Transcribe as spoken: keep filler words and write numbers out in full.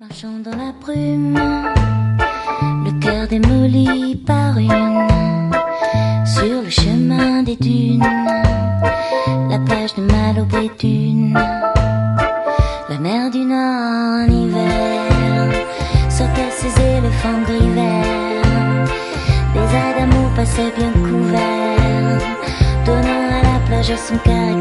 Marchant dans la brume, le cœur démoli par une, sur le chemin des dunes, la plage de Malo Béthune, la mer du Nord en hiver, sortaient ses éléphants gris verts, des ailes d'amour passaient bien couverts, donnant à la plage son carré